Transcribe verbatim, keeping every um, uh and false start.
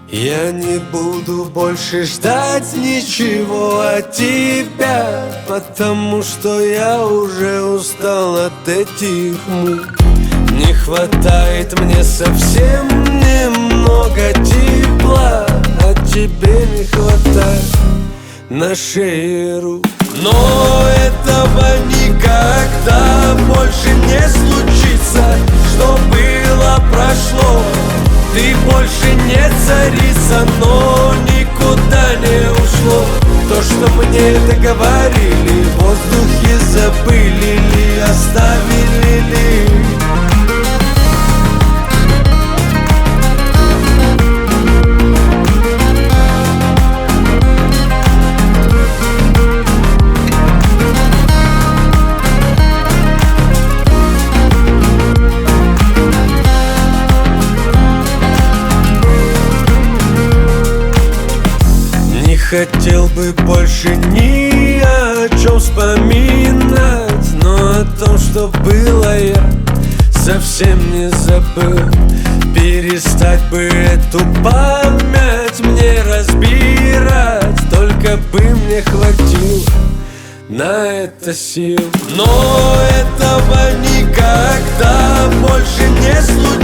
Я не буду больше ждать ничего от тебя, потому что я уже устал от этих мук. Не хватает мне совсем немного тепла, а тебе не хватает на шее рук. Но этого никогда больше не случится. Что было, прошло. Ты больше не царица, но никуда не ушло. То, что мне договорили, в воздухе запылили, оставили ли. Хотел бы больше ни о чем вспоминать, но о том, что было, я совсем не забыл. Перестать бы эту память мне разбирать, только бы мне хватило на это сил. Но этого никогда больше не случится.